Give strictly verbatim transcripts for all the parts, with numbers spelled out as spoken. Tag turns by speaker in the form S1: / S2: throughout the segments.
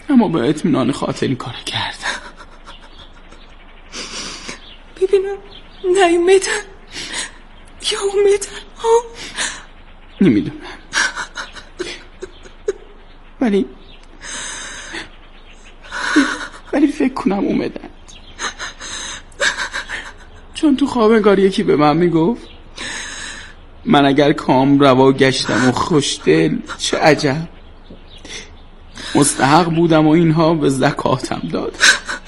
S1: اما به اطمینان خاطر این کار کردم.
S2: ببینم نیومدن یا اومدن ها؟
S1: نمیدونم، ولی ولی فکر کنم اومدن، چون تو خواب انگار یکی به من میگفت من اگر کام روا گشتم و خوشدل چه عجب، مستحق بودم و اینها به زکاتم داد.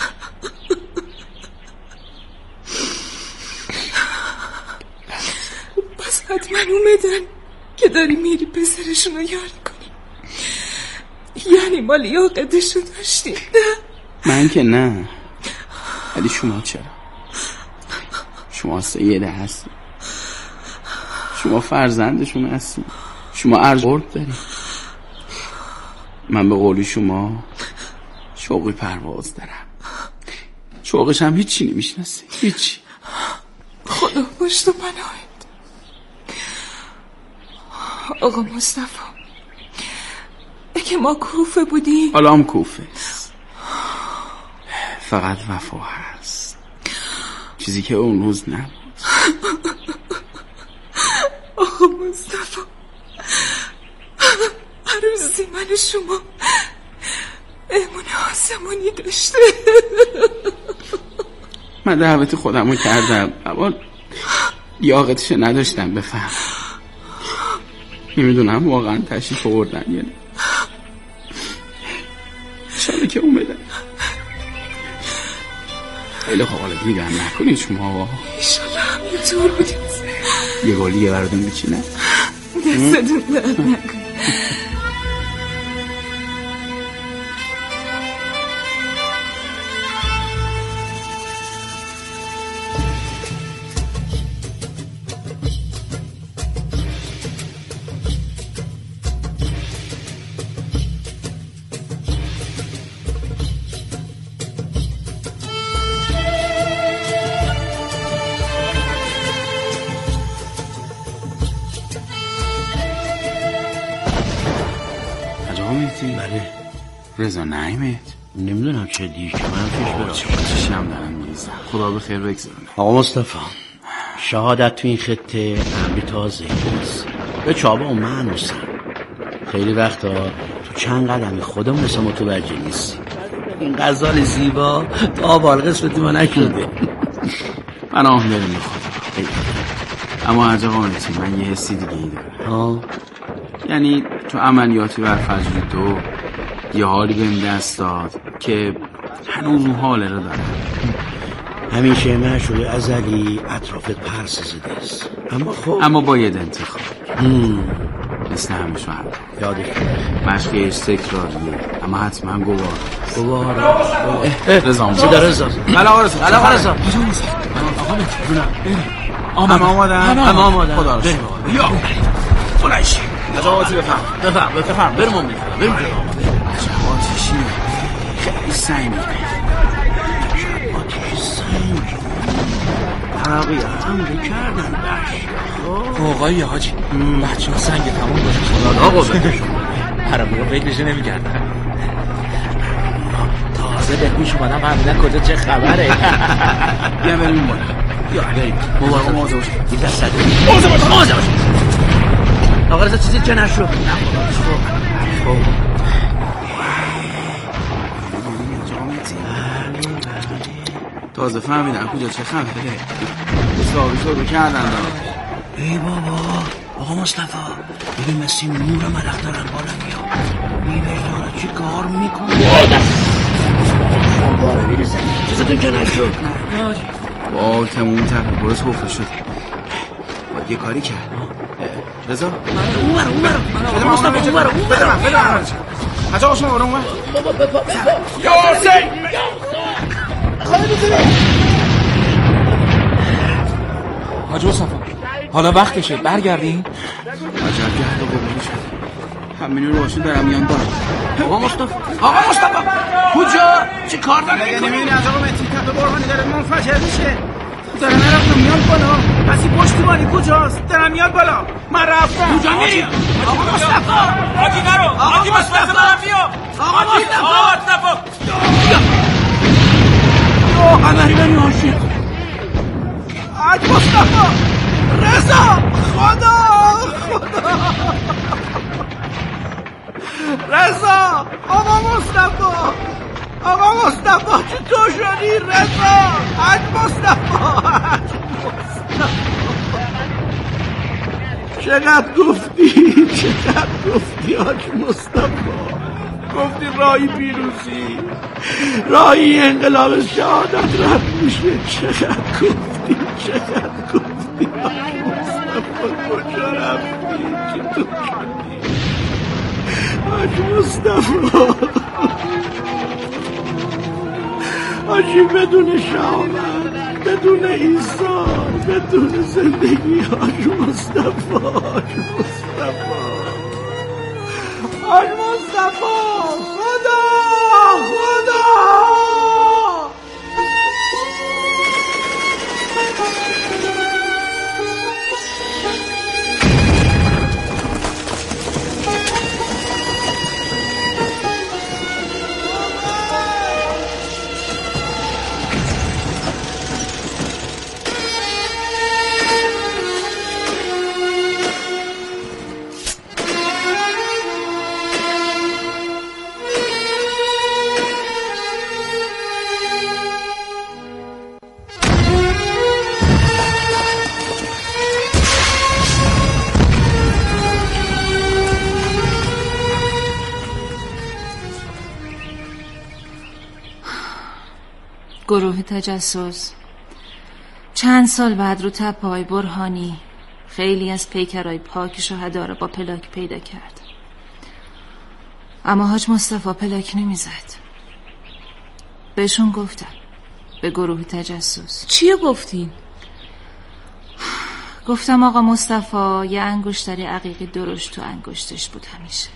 S2: پس حتما اومدن که داری میری پسرشون رو یاری کنی، یعنی ما لیاقتشو داشتیم. نه
S1: من که نه، ولی شما چرا؟ شما سیده هستی، شما فرزندشون هستی، شما ارج برد داری. من به قولی شما شوقی پرواز دارم، شوقش هم هیچی نمیشناسه، هیچی.
S2: خدا پشت و پناهت. آقا مصطفی اگه ما کوفه بودیم،
S1: حالا هم کوفه است، فقط وفا هست، چیزی که اون روز نبود.
S2: آقا مصطفی هر روزی من و شما امونه آسمانی داشته.
S1: من دعوت خودمو کردم اما لیاقتش نداشتم بفهم. نمیدونم واقعا تشریف آوردن یا نه. شاید که اومدن. خیلی حالت میگم نکنید شما.
S2: ایشالله همینطور بودیم.
S1: یه گلی یه بردون بچینه.
S2: دستتون درد نکن.
S3: بله
S1: رضا نایمت؟
S3: نمیدونم چه دیر که من پیش برم.
S1: چه چیشی هم دارم میریزم. خدا به خیر بگذارونه.
S3: آقا مصطفی شهادت تو این خطه امری تازه نیست. به چابا و من هستم. خیلی وقتا تو چند قدمی خودمون مثل متوجه نیستی. این غزال زیبا تا بال قسمتی ما نکرده.
S1: من آه دارم میخواد. اما عجب آنیتی من یه حسی دیگه ای دارم.
S3: ها؟
S1: یعنی تو عملیاتی بر فجر دو یه حالی بهم دست داد که هنوز اون حاله رو دارم.
S3: همیشه معشوق ازلی اطرافت پرس زده است، اما خب
S1: اما باید انتخاب مثل همه شو هم
S3: یادش
S1: مشقش تکراریه اما حتما گوار
S3: گوار
S1: رضا
S3: صدا رضا
S1: بله آقا رضا
S3: بله آقا رضا
S1: آقا بتونم همه آمادن
S3: همه آمادن
S1: خدا رو شکر یا بلنشی نجاواتی بفهم
S3: بفهم بفهم برم اون میکنم برم
S1: نجاواتی شیه خیلی سنگی
S3: نجاواتی سنگی عرقی هم بکردن بش
S4: آقای حاجی بچه ها سنگ تمام باشه
S3: آقا بده
S4: عرقی ها فکرشه نمیگردن تازه به گوش اومدم فهمیدن کجا چه خبره.
S1: بیا بریم بالا یا بریم مبارک موازه باشه
S3: یه دست سده موازه باشه موازه باشه آقا رضا چیزی چه نشو نه
S1: تازه فهمیدن کجا چه خبره حسابی تو رو کردن دارم.
S3: ای بابا آقا مصطفی ببین مثل نور ملخ دارن بالا میاد میبش داره چی کار میکنه باره میرسن چیزتون که نشد
S1: با تموم تقریب برس حفره شد باید یه کاری کرد رضا
S3: اون برو اون برو مصطفی اون برو اون برو
S1: بده من حجا آشما برو اون برو
S3: بابا بابا
S1: یا حسین
S4: حاج مصطفی حالا وقتشه برگردیم.
S1: عجب گرد و قبولی شد همینو رو باشون دارم میان بالا.
S3: آقا مصطفی آقا مصطفی کجا چی کار داری
S1: میکنی؟ اگه نمیبینی از آقا متی تب برهانی داره منفجر میشه داره نرفتم میان بالا پسی پشتیبانی کجاست دارم میان بالا من رفتم
S3: کجا میری؟
S1: آقا مصطفی
S4: حاجی نرو حاجی مصطفی بیا
S3: آقا مصطفی
S4: مصطفی
S3: یا قمری بری عاشق
S5: حاج مصطفی رضا خدا خدا رضا آقا مصطفی آقا مصطفی چطور شدی رضا حاج مصطفی حاج مصطفی چقدر گفتی چقدر گفتی حاج مصطفی گفتی راهی پیروزی راهی انقلاب شهادت رد میشه چقدر گفتی چقدر گفتی حاج مصطفی کجا رفتی چطور شدی حاج مصطفی حاجی بدون شهامت بدون ایثار بدون زندگی حاج مصطفی حاج مصطفی حاج مصطفی خدا خدا
S2: گروه تجسس چند سال بعد رو تپه‌های برهانی خیلی از پیکرهای پاک شهدا رو با پلاک پیدا کرد، اما حاج مصطفی پلاک نمیزد. بهشون گفتم، به گروه تجسس.
S6: چیه گفتین؟
S2: گفتم آقا مصطفی یه انگشتری عقیقی درشت تو انگشتش بود همیشه.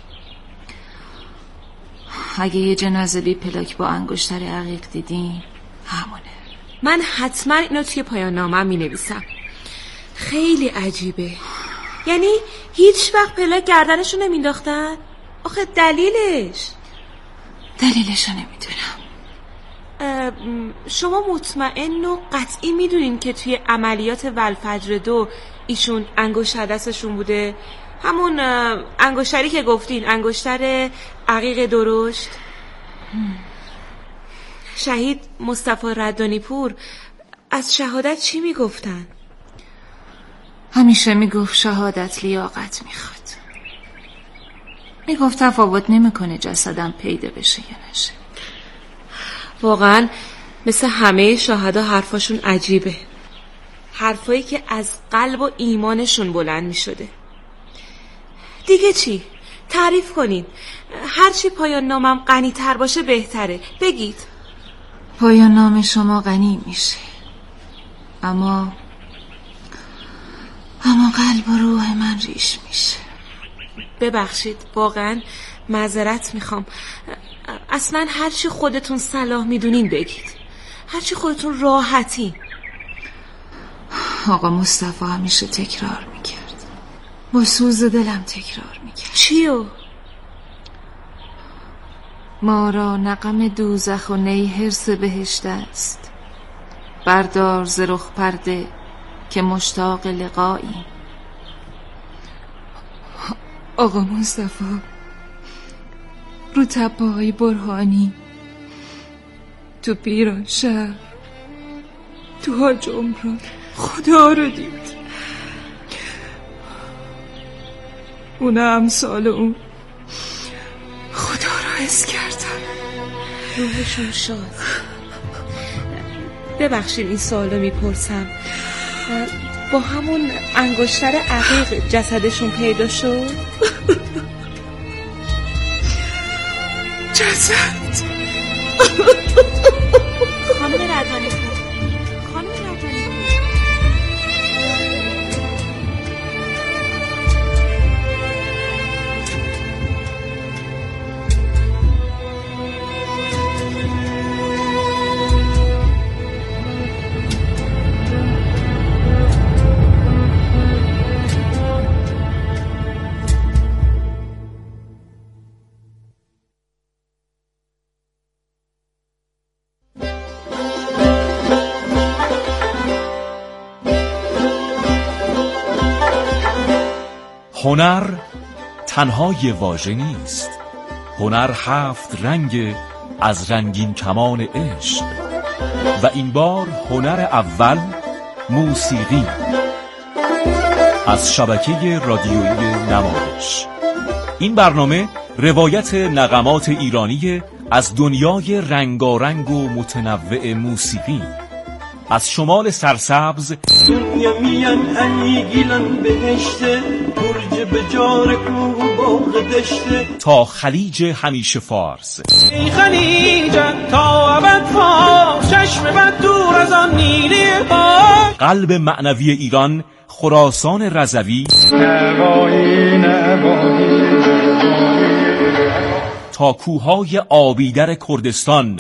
S2: اگه یه جنازه بی پلاک با انگشتری عقیق دیدین همونه.
S6: من حتما اینو توی پایان نامه‌ام می نویسم. خیلی عجیبه، یعنی هیچ وقت پلاک گردنشو نمینداختن؟ آخه دلیلش
S2: دلیلشو نمیدونم.
S6: شما مطمئن و قطعی میدونین که توی عملیات والفجر دو ایشون انگشتر دستشون بوده؟ همون انگشتری که گفتین، انگشتر عقیق درشت؟ شهید مصطفی ردانی پور از شهادت چی میگفتن؟
S2: همیشه میگفت شهادت لیاقت میخواد. میگفت تفاوت نمیکنه جسدم پیدا بشه یا نشه.
S6: واقعا مثل همه شهدا حرفاشون عجیبه، حرفایی که از قلب و ایمانشون بلند میشده. دیگه چی؟ تعریف کنین، هرچی پایان نامم غنی تر باشه بهتره. بگید.
S2: پایان نام شما غنی میشه، اما اما قلب و روح من ریش میشه.
S6: ببخشید، واقعا معذرت میخوام. اصلا هرچی خودتون صلاح میدونین بگید، هرچی خودتون راحتین.
S2: آقا مصطفی همیشه تکرار میکرد، با سوز دلم تکرار میکرد.
S6: چیو؟
S2: ما را نغم دوزخ و نی حرص بهشت است، بردار ز رخ پرده که مشتاق لقایی. آقا مصطفی رو تپه‌های برهانی، تو پیران شهر، تو حاج عمران خدا رو دید. اون امثال اون خدا رو حس کردن.
S6: روحشون شاد. ببخشید این سوالو میپرسم، با همون انگشتر عقیق جسدشون پیدا شد؟
S2: جسد
S6: خانم ردانی پور، خانم ردانی پور.
S7: هنر تنها یه واژه نیست. هنر هفت رنگ از رنگین کمان عشق و این بار هنر اول موسیقی از شبکه رادیویی نمایش. این برنامه روایت نغمات ایرانی از دنیای رنگارنگ و متنوع موسیقی، از شمال سرسبز
S5: دنیا میان علی گیلان بهشته برج بجار کو باغ دشته
S7: تا خلیج همیشه فارس.
S5: ای خلیج تا ابد فارس، چشم بد دور از آن نیلی پاک.
S7: قلب معنوی ایران خراسان رضوی
S5: نوایی نوایی
S7: تا کوههای آبیدر کردستان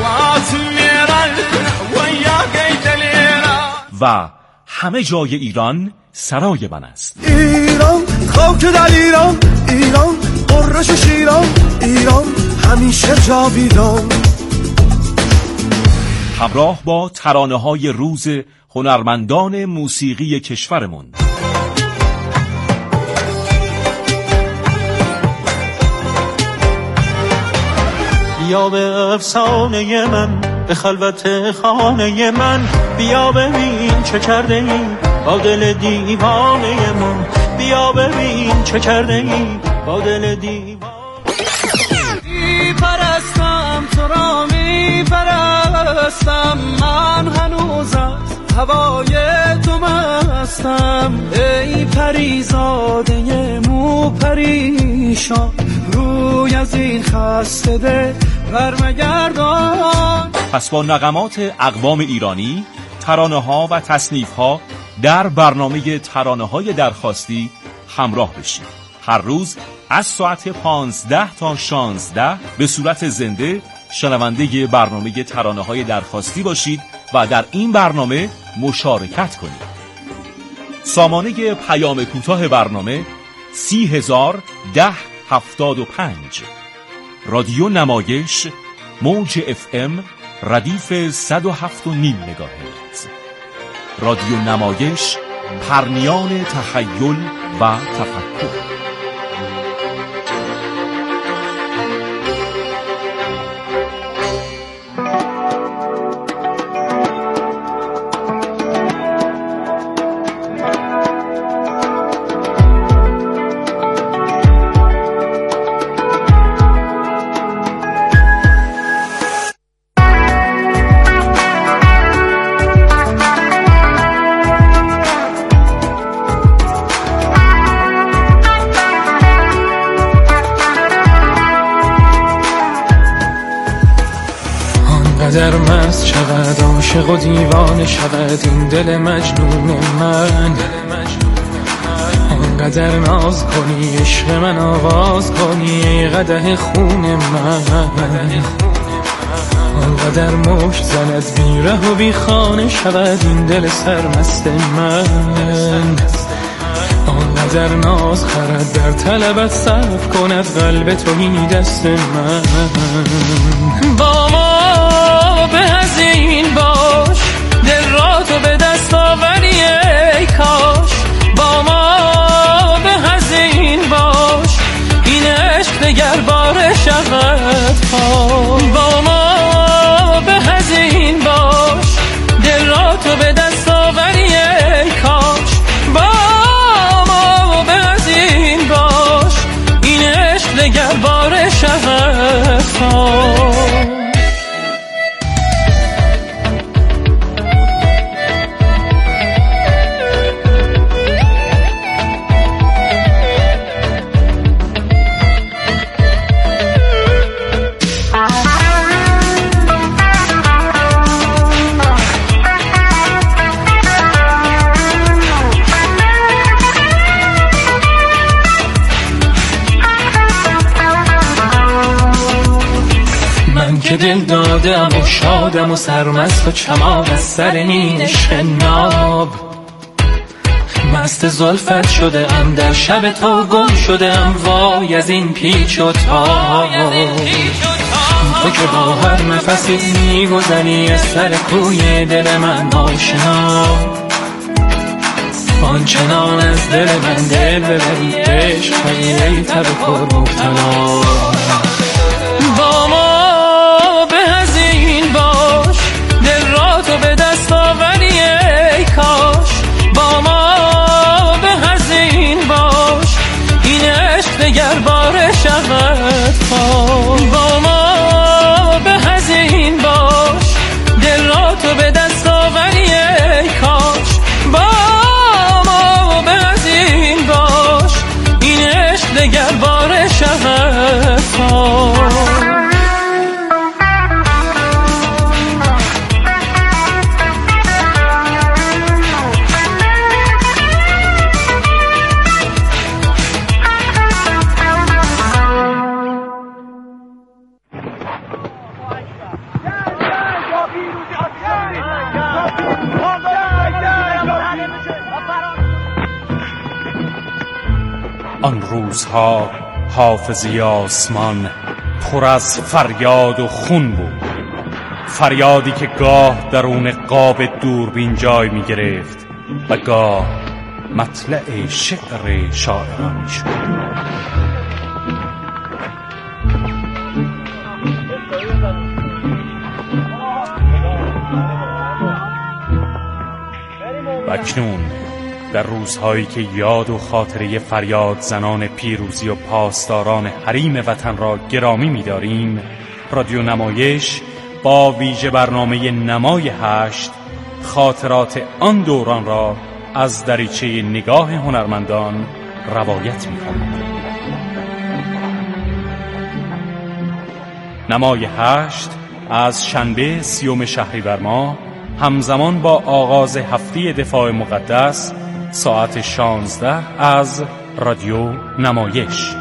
S7: و همه جای ایران سرای من است.
S5: ایران خاک در ایران، ایران قرش شیران، ایران همیشه جاویدان.
S7: همراه با ترانه‌های روز هنرمندان موسیقی کشورمون.
S5: بیا به افسانه من، به خلوت خانه من، بیا ببین چه کرده ای با دل دیوانه من، بیا ببین چه کرده ای با دل دیوانه. می پرستم تو را می پرستم، من هنوز از هوای تو مستم. ای پریزاده مو پریشان، روی از این خسته ده برمگردان.
S7: پس با نغمات اقوام ایرانی، ترانه‌ها و تصنیف‌ها در برنامه ترانه‌های درخواستی همراه بشید. هر روز از ساعت پانزده تا شانزده به صورت زنده شنونده برنامه ترانه‌های درخواستی باشید و در این برنامه مشارکت کنید. سامانه پیام کوتاه برنامه سی هزار ده هفتاد و پنج. رادیو نمایش موج اف ام ردیف صد و هفت و نیم مگاهرتز. رادیو نمایش پرنیان تخیل و تفکر.
S5: در مست شود عاشق و دیوانه شود این دل مجنون من. آنقدر ناز کنی عشق من آواز کنی ای قدح خون من. آنقدر مشت زند بیره و بی خانه شود این دل سرمست من. آنقدر ناز خرد در طلبت صرف کند قلب تو این دست من. با ما به از این باش، دل را تو به دست آوری ای کاش. با ما به از این باش، این عشق دگر باره شود پاش. با ما به از این باش، دل را تو به دست آوری ای کاش. با ما به از این باش، این عشق دگر باره شود پاش. که دل دادم و شادم و سرمست و چمام از سر این عشق ناب. مست زلفت شده ام در شب تو گم شده ام وای از این پیچ و تاب. تو که با هر نفسی میگذری از سر کوی دل من آشنا. آنچنان از دل من دل ببری، عشق خیلی تب پر مبتلا. با ما به از این باش، دل را تو به دست آوری ای کاش. با ما به از این باش، این عشق دگر بار شود پاش. با ما به از این باش، دل را تو به دست آوری ای کاش. با ما به از این باش، این عشق دگر بار شود پاش.
S7: آن روزها حافظی آسمان پر از فریاد و خون بود، فریادی که گاه درون قاب دوربین جای می گرفت و گاه مطلع شعر شاعرانی شد. و اکنون در روزهایی که یاد و خاطره فریاد زنان پیروزی و پاسداران حریم وطن را گرامی می‌داریم، رادیو نمایش با ویژه برنامه نمای هشت خاطرات آن دوران را از دریچه نگاه هنرمندان روایت می‌کند. نمای هشت از شنبه سیوم شهریور ماه همزمان با آغاز هفته دفاع مقدس ساعت شانزده از رادیو نمایش.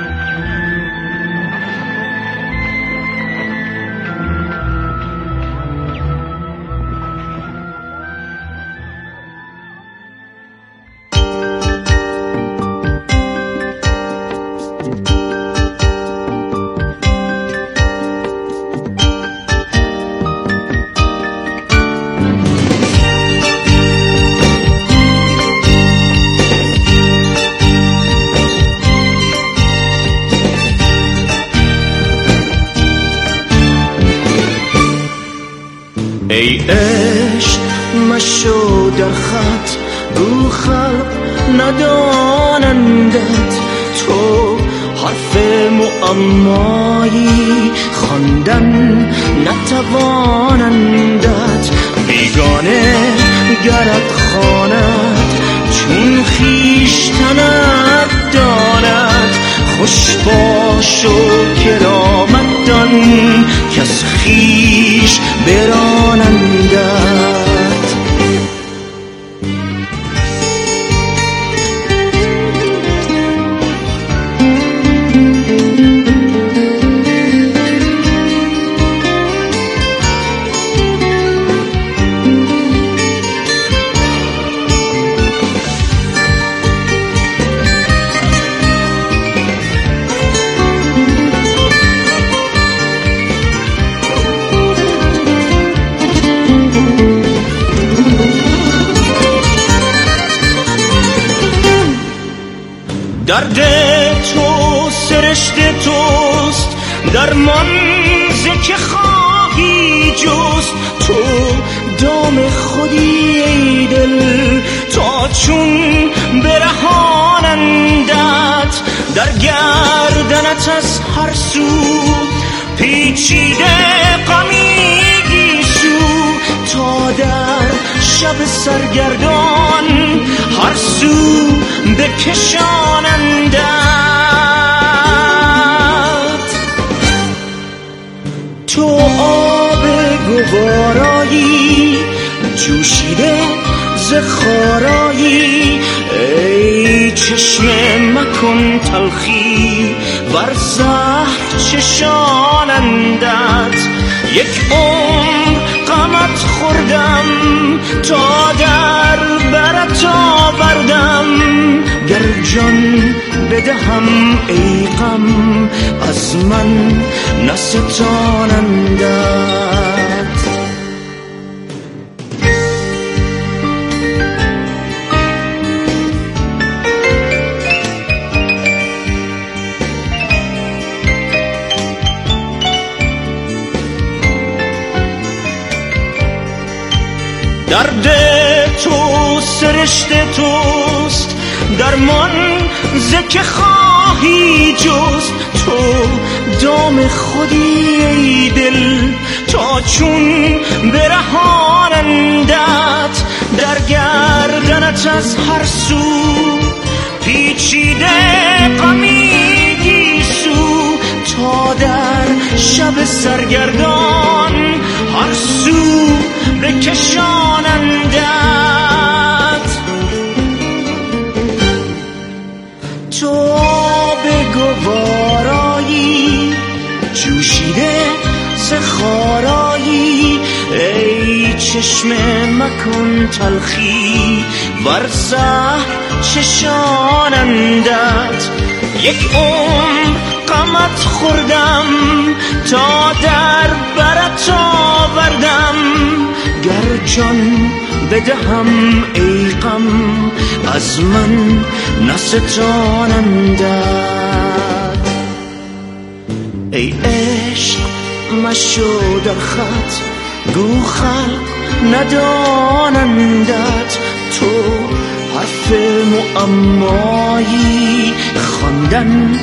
S8: ای عشق مشو در خط، گو خلق ندانندت، تو حرف معمایی خواندن نتوانندت. بیگانه گرت خواند چون خویشتنت داند، خوش باش و کرامت دان کز خویش برانندت. درد تو سرشت توست، درمان ز که خواهی جست. تو دام خودی ای دل تا چون برهانندت، در گردنت از هر سو پیچیده غمی گیسو، تا در شب سرگردان هر سو بکشانندت. تو آب گوارایی جوشیده ز خارایی، ای چشم مکن تلخی ور زهر چشانندت. یک عمر غمت خوردم تا در برت آوردم، گر جان بدهم ای غم از من نستانندت. درد تو سرشت توست، درمان زکه خواهی جست. تو دام خودی ای دل، تا چون برهانندت در گردنت از هر سو. پیچیده غمی گیسو، تا در شب سرگردان هر سو بکشانندت. تو به گوارایی جوشیده زخارایی، ای چشم مکن تلخی ورزه چشانندت. یک عمر غمت خوردم تا در برت آوردم، گر جان بدهم ای غم از من نستانندت. ای عشق مشو در خط، گو خلق ندانندت. تو حرف معمایی خواندن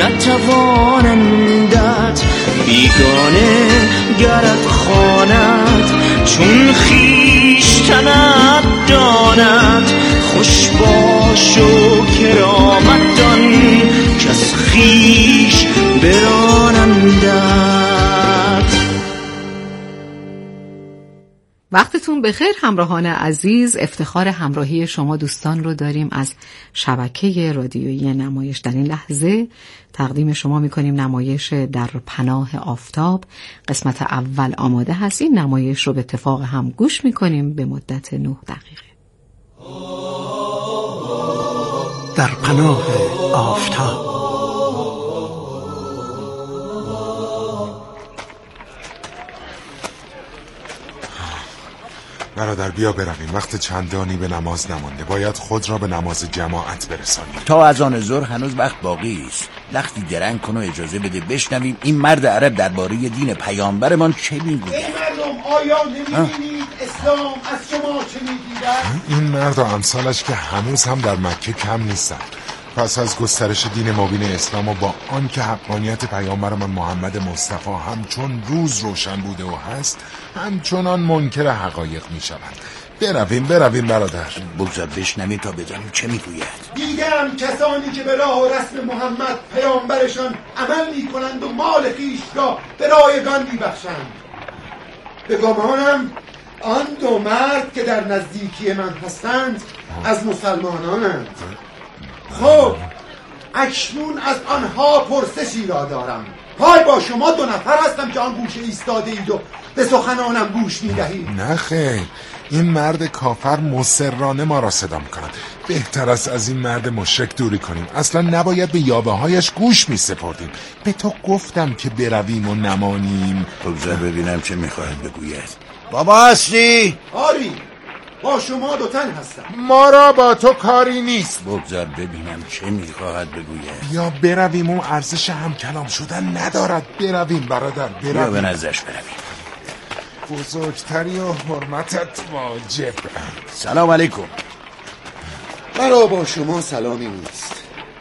S8: نتوانندت. بیگانه گرت خواند چون خویشتنت داند، خوش باش و کرامت دان کز خویش برانندت.
S9: وقتتون بخیر همراهان عزیز. افتخار همراهی شما دوستان رو داریم از شبکه رادیویی نمایش. در این لحظه تقدیم شما میکنیم نمایش در پناه آفتاب. قسمت اول آماده هست. این نمایش رو به اتفاق هم گوش میکنیم به مدت نه دقیقه.
S10: در پناه آفتاب.
S11: برادر بیا برویم، وقت چندانی به نماز نمانده، باید خود را به نماز جماعت برسانیم.
S3: تا از آن ظهر هنوز وقت باقی است. لختی درنگ کن و اجازه بده بشنویم این مرد عرب درباره دین پیامبرمان چه میگوید.
S12: ای مردم آیا نمی‌بینید اسلام از شما چه میگیرد؟
S11: این مرد و امثالش که هنوز هم در مکه کم نیستند. پس از گسترش دین مبین اسلام و با آن که حقانیت پیامبرمان محمد مصطفی همچون روز روشن بوده و هست، همچنان منکر حقایق می شوند. برویم برویم برادر.
S3: بگذار بشنویم تا بدانیم چه می گوید.
S12: دیدم کسانی که به راه و رسم محمد پیامبرشان عمل می کنند و مال خویش را به رایگان می بخشند. به گمانم آن دو مرد که در نزدیکی من هستند از مسلمانانند. خب اکنون از آنها پرسشی را دارم. های با شما دو نفر هستم که آن گوشه ایستاده اید و به سخنانم گوش می دهید.
S11: نه خیر، این مرد کافر مصرانه ما را صدا می کند. بهتر است از این مرد مشرک دوری کنیم. اصلا نباید به یابه هایش گوش می سپردیم. به تو گفتم که برویم و نمانیم.
S3: بگذار ببینم چه می خواهد بگوید. بابا هستی؟
S12: آری با شما دو تن هستم.
S11: ما را با تو کاری نیست.
S3: بگذار ببینم چه میخواهد بگوید.
S11: یا برویم و ارزش هم کلام شدن ندارد. برویم برادر برویم.
S3: یا به نزدش برویم.
S11: بزرگتری و حرمتت واجب.
S3: سلام علیکم.
S12: مرا با شما سلامی نیست،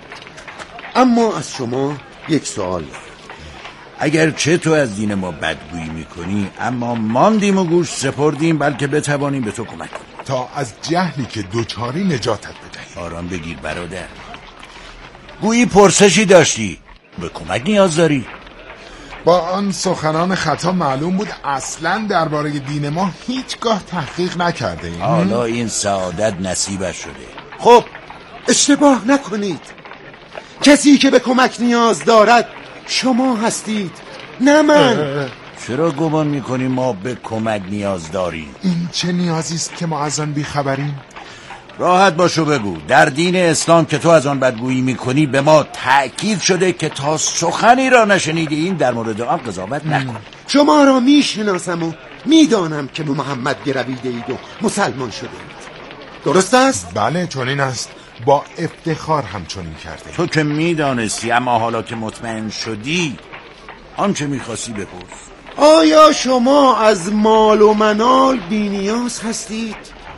S12: اما از شما یک سوال دارم.
S3: اگر چه تو از دین ما بدگویی میکنی، اما ماندیم و گوش سپردیم بلکه بتوانیم به تو کمک کنیم
S11: تا از جهلی که دوچاری نجاتت بدهیم.
S3: آرام بگیر برادر. گویی پرسشی داشتی، به کمک نیاز داری.
S11: با آن سخنان خطا معلوم بود اصلا درباره دین ما هیچگاه تحقیق نکرده ایم.
S3: حالا این سعادت نصیبش شده. خب
S12: اشتباه نکنید، کسی که به کمک نیاز دارد شما هستید، نه من.
S3: چرا گمان میکنی ما به کمک نیاز داریم؟
S11: این چه نیازی است که ما از آن بیخبریم؟
S3: راحت باشو بگو. در دین اسلام که تو از آن بدگویی میکنی به ما تأکید شده که تا سخنی را نشنیدیم در مورد آن قضاوت نکن.
S12: شما را میشناسم و میدانم که به محمد گرویده اید و مسلمان شده اید. درست است؟
S11: بله چنین است. با افتخار همچنین کرده.
S3: تو که میدانستی، اما حالا که مطمئن شدی آنچه میخواستی بپرس.
S12: آیا شما از مال و منال بی‌نیاز هستید؟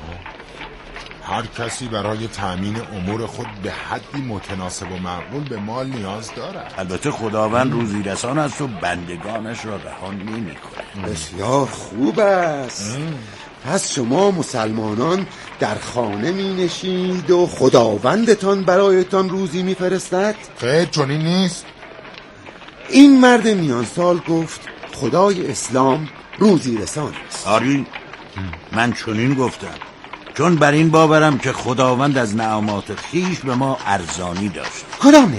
S11: هر کسی برای تأمین امور خود به حدی متناسب و معقول به مال نیاز دارد.
S3: البته خداوند روزی رسان است و بندگانش را رها نمی‌کند.
S12: بسیار خوب است. پس شما مسلمانان در خانه می نشینید و خداوندتان برایتان روزی می فرستد؟
S11: خیر چنین نیست.
S12: این مرد میان سال گفت خدای اسلام روزی رسان است.
S3: آری من چنین گفتم، چون بر این باورم که خداوند از نعمات خویش به ما ارزانی داشت.
S12: کدامه؟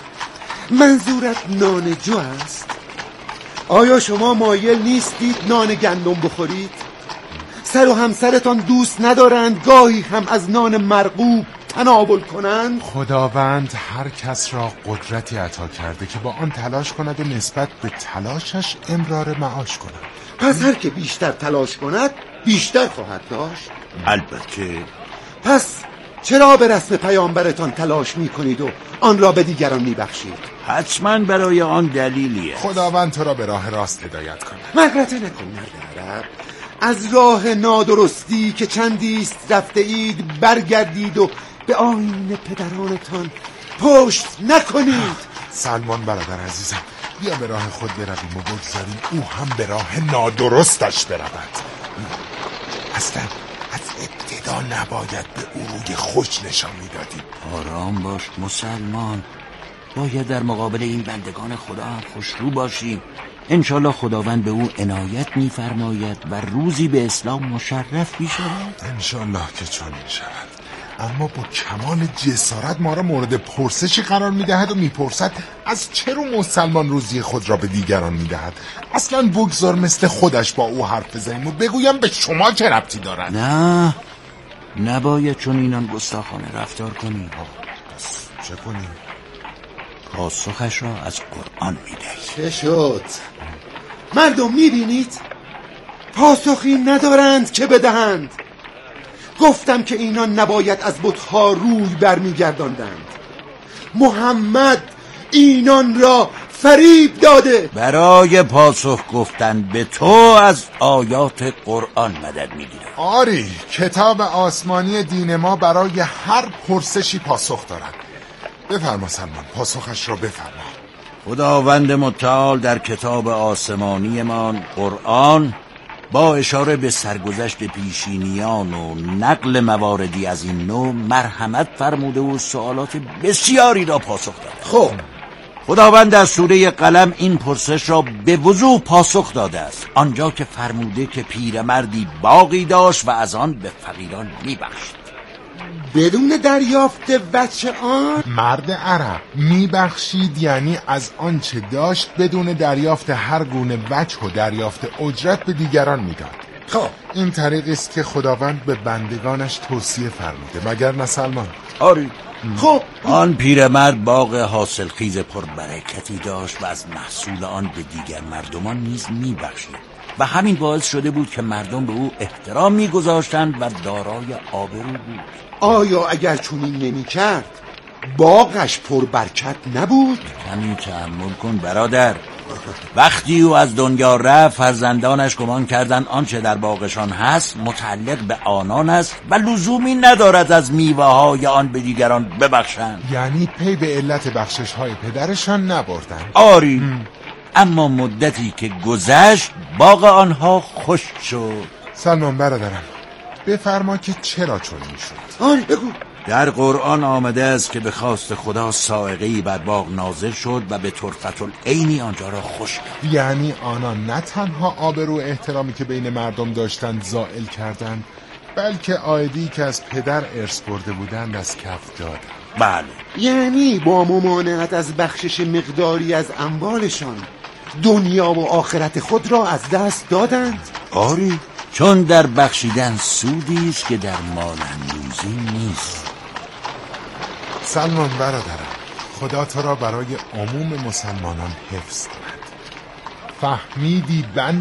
S12: منظورت نان جو است؟ آیا شما مایل نیستید نان گندم بخورید؟ سر و همسرتان دوست ندارند گاهی هم از نان مرغوب تناول کنند؟
S11: خداوند هر کس را قدرتی عطا کرده که با آن تلاش کند و نسبت به تلاشش امرار معاش کند.
S12: پس هر که بیشتر تلاش کند بیشتر خواهد داشت.
S3: البته.
S12: پس چرا به رسم پیامبرتان تلاش می کنید و آن را به دیگران می بخشید؟
S3: حتما برای آن دلیلیه.
S11: خداوند تو را به راه راست هدایت کند.
S12: مغلطه نکن مرد عرب. از راه نادرستی که چندیست رفته اید برگردید و به آیین پدرانتان پشت نکنید.
S11: سلمان برادر عزیزم، بیا به راه خود برویم و بگذاریم او هم به راه نادرستش برود. اصلا از ابتدا نباید به او روی خوش نشان میدادیم.
S3: آرام باش مسلمان، باید در مقابل این بندگان خدا هم خوشرو باشیم. انشالله خداوند به او عنایت می‌فرماید و روزی به اسلام مشرف می‌شود.
S11: انشالله که چنین شود. اما با کمال جسارت ما را مورد پرسشی قرار می‌دهد و می‌پرسد از چه رو مسلمان روزی خود را به دیگران می‌دهد. اصلاً بگذار مثل خودش با او حرف بزنیم و بگویم به شما چه ربطی دارد.
S3: نه نباید چون اینان گستاخانه رفتار کنیم.
S11: پس چه کنیم؟
S3: پاسخش را از قرآن می‌دهید.
S12: چه شد؟ مردم می‌بینید؟ پاسخی ندارند که بدهند. گفتم که اینان نباید از بت‌ها روی برمیگرداندند. محمد اینان را فریب داده.
S3: برای پاسخ گفتن به تو از آیات قرآن مدد می‌گیرد.
S11: آری، کتاب آسمانی دین ما برای هر پرسشی پاسخ دارد. بفرما سلمان، پاسخش را بفرما.
S3: خداوند متعال در کتاب آسمانی من قرآن با اشاره به سرگذشت پیشینیان و نقل مواردی از این نوع مرحمت فرموده و سوالات بسیاری را پاسخ داده.
S12: خب
S3: خداوند در سوره قلم این پرسش را به وضوح پاسخ داده است، آنجا که فرموده که پیرمردی باغی داشت و از آن به فقیران میبخشید
S12: بدون دریافت وجه آن.
S11: مرد عرب میبخشید یعنی از آنچه داشت بدون دریافت هر گونه وجه و دریافت اجرت به دیگران میداد.
S12: خب
S11: این طریقی است که خداوند به بندگانش توصیه فرموده، مگر نه سلمان؟
S3: آری.
S12: خب
S3: آن پیرمرد باغ حاصلخیز پربرکتی داشت و از محصول آن به دیگر مردمان نیز میبخشید و همین باعث شده بود که مردم به او احترام میگذاشتند و دارای آبرو بود.
S12: آیا اگر چنین نمی کرد باغش پربرکت نبود؟
S3: کمی تأمل کن برادر. وقتی او از دنیا رفت فرزندانش گمان کردند آنچه در باغشان هست متعلق به آنان است و لزومی ندارد از میوه های آن به دیگران ببخشند.
S11: یعنی پی به علت بخشش های پدرشان نبردند.
S3: آری م. اما مدتی که گذشت باغ آنها خشک شد.
S11: سلمان برادرم، بفرما که چرا چنین شد؟
S12: آری بگو.
S3: در قرآن آمده است که به خواست خدا صاعقه‌ای بر باغ نازل شد و به طرفت العینی آنجا را خشک کرد.
S11: یعنی آنان نه تنها آبرو و احترامی که بین مردم داشتند زائل کردند، بلکه عایدی که از پدر ارث برده بودند از کف دادند.
S3: بله.
S12: یعنی با ممانعت از بخشش مقداری از اموالشان دنیا و آخرت خود را از دست دادند.
S3: آری، چون در بخشیدن سودی است که در مال اندوزی نیست.
S11: سلمان برادرم، خدا تو را برای عموم مسلمانان حفظ کند. فهمیدی بند